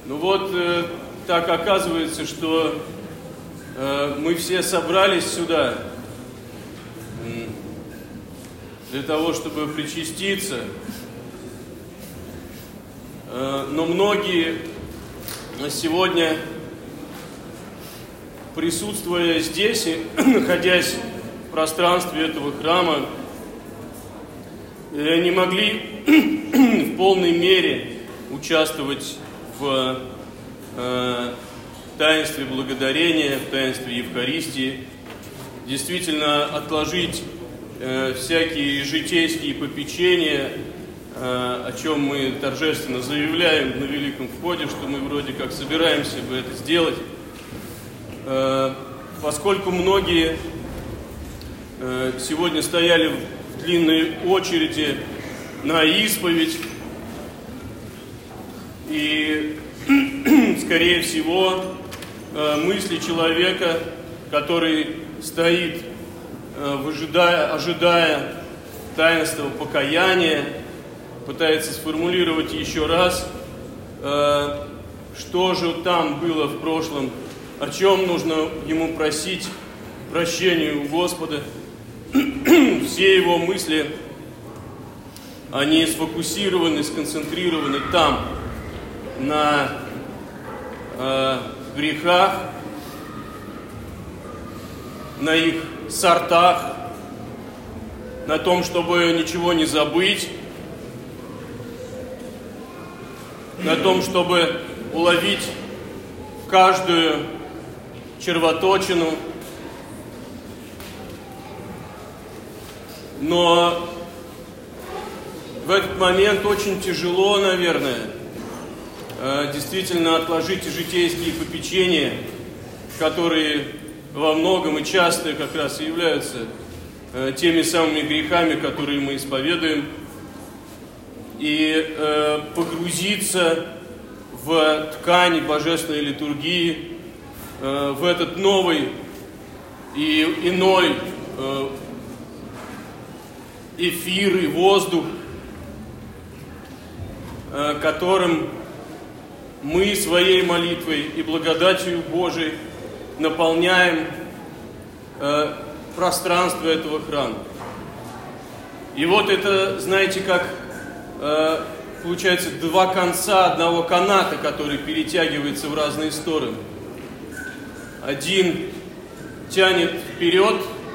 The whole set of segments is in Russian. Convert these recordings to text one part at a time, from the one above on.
Ну вот, так оказывается, что мы все собрались сюда для того, чтобы причаститься. Но многие сегодня, присутствуя здесь и находясь в пространстве этого храма, не могли в полной мере участвовать в таинстве благодарения, в таинстве Евхаристии, действительно отложить всякие житейские попечения, о чем мы торжественно заявляем на Великом Входе, что мы вроде как собираемся бы это сделать, поскольку многие сегодня стояли в длинной очереди на исповедь, и, скорее всего, мысли человека, который стоит, ожидая таинства покаяния, пытается сформулировать еще раз, что же там было в прошлом, о чем нужно ему просить прощения у Господа. Все его мысли, они сфокусированы, сконцентрированы там, на грехах, на их сортах, на том, чтобы ничего не забыть, на том, чтобы уловить каждую червоточину. Но в этот момент очень тяжело, наверное, действительно отложить житейские попечения, которые во многом и часто как раз и являются теми самыми грехами, которые мы исповедуем, и погрузиться в ткань божественной литургии, в этот новый и иной эфир и воздух, которым мы своей молитвой и благодатью Божией наполняем пространство этого храма. И вот это, знаете, как получается два конца одного каната, который перетягивается в разные стороны. Один тянет вперед,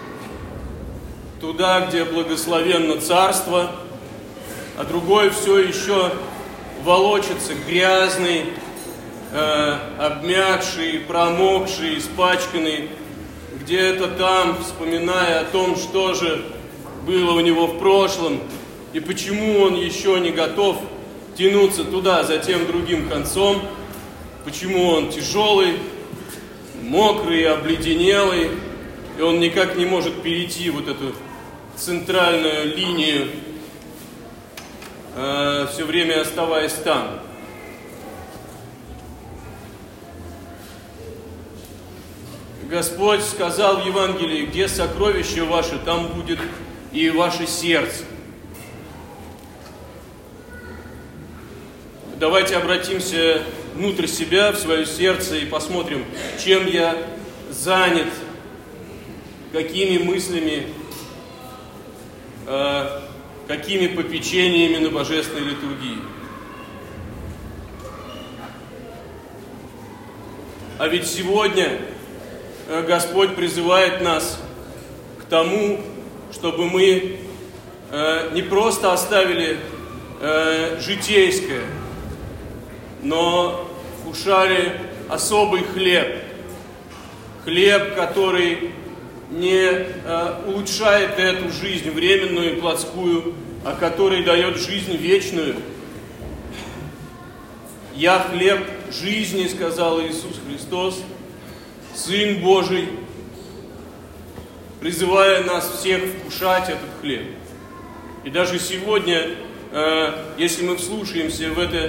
туда, где благословенно царство, а другой все еще волочится грязный, обмякший, промокший, испачканный, где-то там, вспоминая о том, что же было у него в прошлом, и почему он еще не готов тянуться туда за тем другим концом, почему он тяжелый, мокрый, обледенелый, и он никак не может перейти вот эту центральную линию, все время оставаясь там. Господь сказал в Евангелии: где сокровище ваше, там будет и ваше сердце. Давайте обратимся внутрь себя, в свое сердце, и посмотрим, чем я занят, какими мыслями, какими попечениями на божественной литургии. А ведь сегодня Господь призывает нас к тому, чтобы мы не просто оставили житейское, но вкушали особый хлеб. Хлеб, который не улучшает эту жизнь временную и плотскую, а который дает жизнь вечную. «Я хлеб жизни», сказал Иисус Христос, Сын Божий, призывая нас всех вкушать этот хлеб. И даже сегодня, если мы вслушаемся в это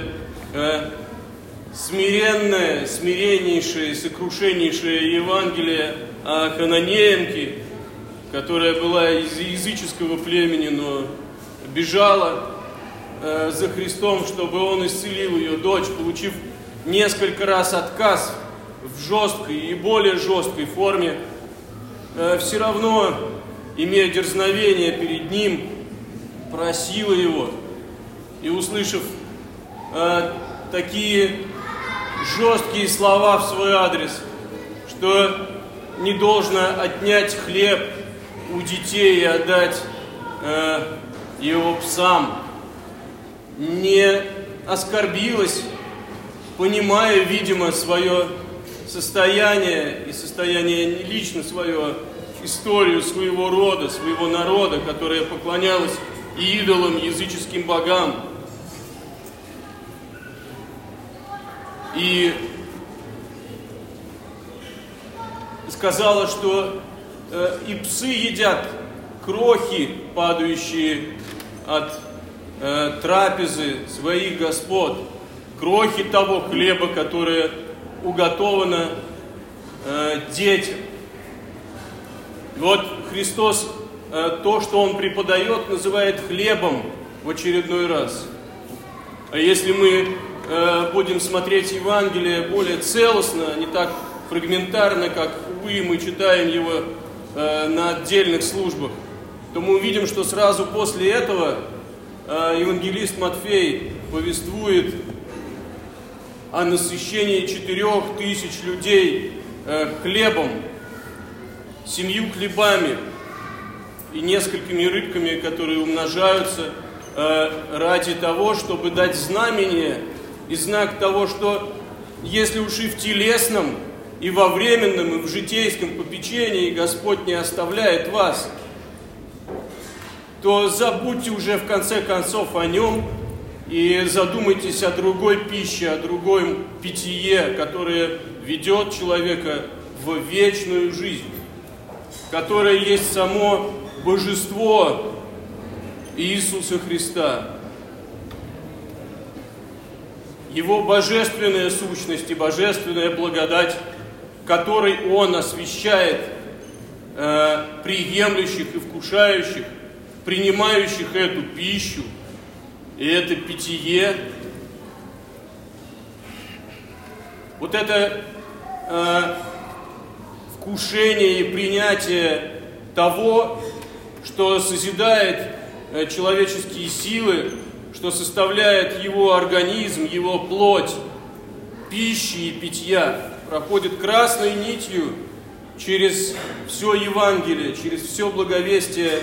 смиреннейшее, сокрушеннейшее Евангелие о Хананеенке, которая была из языческого племени, но бежала за Христом, чтобы Он исцелил ее дочь, получив несколько раз отказ в жесткой и более жесткой форме, все равно, имея дерзновение перед Ним, просила Его. И услышав такие жесткие слова в свой адрес, что не должно отнять хлеб у детей и отдать его псам, не оскорбилась, понимая, видимо, свое состояние и состояние лично свое, историю своего рода, своего народа, которая поклонялась идолам, языческим богам. И сказала, что и псы едят крохи, падающие от трапезы своих господ, крохи того хлеба, которое уготовано детям. Вот Христос то, что Он преподает, называет хлебом в очередной раз. А если мы будем смотреть Евангелие более целостно, не так фрагментарно, как, увы, мы читаем его на отдельных службах, то мы увидим, что сразу после этого евангелист Матфей повествует о насыщении 4000 людей хлебом, 7 хлебами и несколькими рыбками, которые умножаются ради того, чтобы дать знамение и знак того, что если уж и в телесном, и во временном, и в житейском попечении Господь не оставляет вас, то забудьте уже в конце концов о Нем и задумайтесь о другой пище, о другом питье, которое ведет человека в вечную жизнь, которое есть само Божество Иисуса Христа. Его божественная сущность и божественная благодать, которой Он освящает приемлющих и вкушающих, принимающих эту пищу и это питье. Вот это вкушение и принятие того, что созидает человеческие силы, что составляет его организм, его плоть, пищи и питья, проходит красной нитью через все Евангелие, через все благовестие,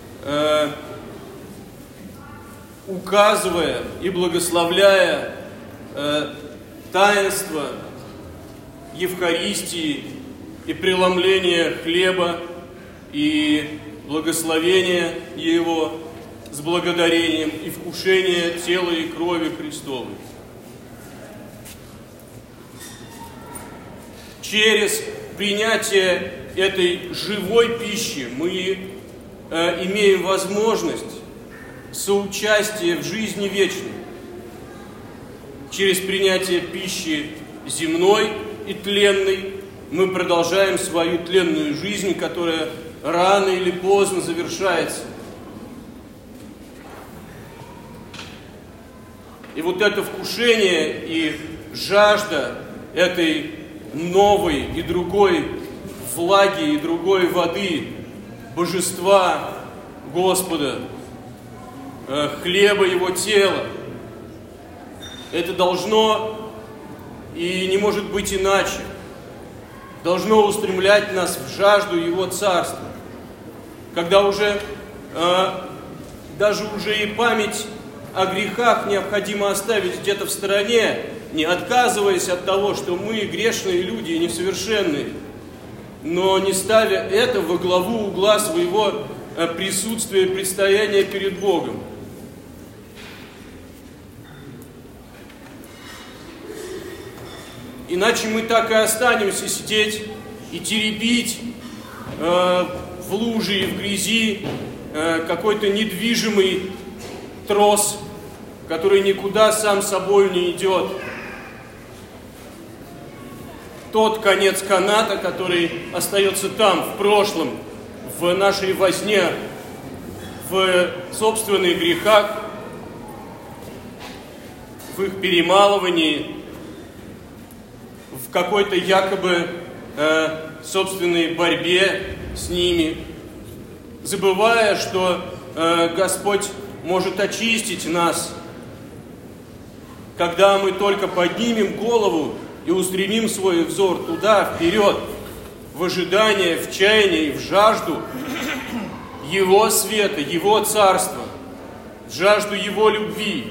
указывая и благословляя таинство Евхаристии и преломления хлеба и благословения Его с благодарением и вкушение тела и крови Христовой. Через принятие этой живой пищи мы имеем возможность соучастия в жизни вечной. Через принятие пищи земной и тленной мы продолжаем свою тленную жизнь, которая рано или поздно завершается. И вот это вкушение и жажда этой новой и другой влаги и другой воды, божества Господа, хлеба Его тела, это должно и не может быть иначе. Должно устремлять нас в жажду Его Царства. Когда уже, даже уже и память о грехах необходимо оставить где-то в стороне, не отказываясь от того, что мы грешные люди и несовершенные, но не ставя это во главу угла своего присутствия и предстояния перед Богом. Иначе мы так и останемся сидеть и теребить в луже и в грязи какой-то недвижимый трос, который никуда сам собой не идет. Тот конец каната, который остается там, в прошлом, в нашей возне, в собственных грехах, в их перемалывании, в какой-то якобы собственной борьбе с ними, забывая, что Господь может очистить нас, когда мы только поднимем голову и устремим свой взор туда, вперед, в ожидание, в чаяние и в жажду Его света, Его царства, в жажду Его любви.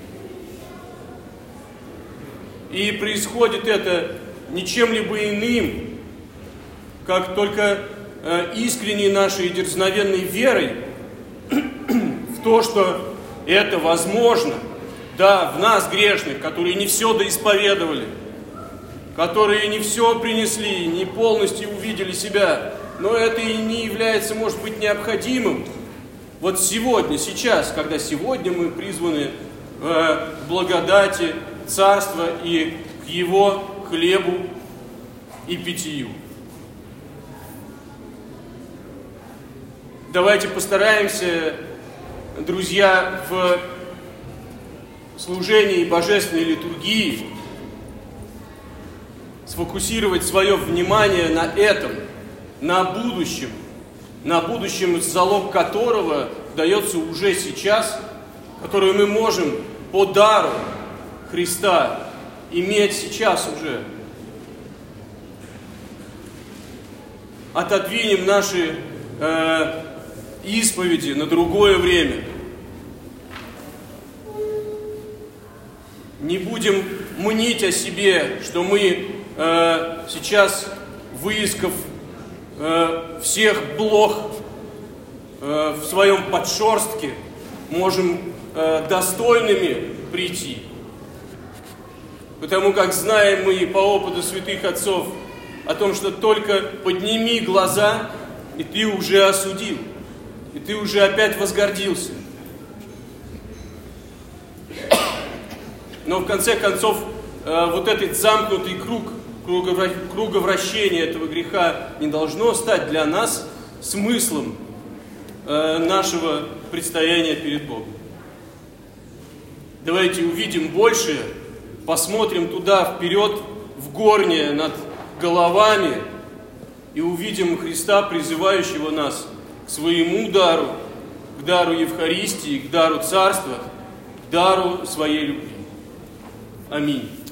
И происходит это ничем-либо иным, как только искренней нашей и дерзновенной верой в то, что это возможно. Да, в нас, грешных, которые не все доисповедовали, которые не все принесли, не полностью увидели себя, но это и не является, может быть, необходимым. Вот сегодня, сейчас, когда сегодня мы призваны к благодати Царства и к Его хлебу и питью. Давайте постараемся, друзья, в служении божественной литургии сфокусировать свое внимание на этом, на будущем, залог которого дается уже сейчас, который мы можем по дару Христа иметь сейчас уже. Отодвинем наши исповеди на другое время. Не будем мнить о себе, что мы сейчас, выискав всех блох в своем подшерстке, можем достойными прийти. Потому как знаем мы по опыту святых отцов о том, что только подними глаза, и ты уже осудил, и ты уже опять возгордился. Но в конце концов, вот этот замкнутый круговращение этого греха не должно стать для нас смыслом нашего предстояния перед Богом. Давайте увидим большее, посмотрим туда вперед, в горнее над головами, и увидим Христа, призывающего нас к своему дару, к дару Евхаристии, к дару Царства, к дару своей любви. Аминь.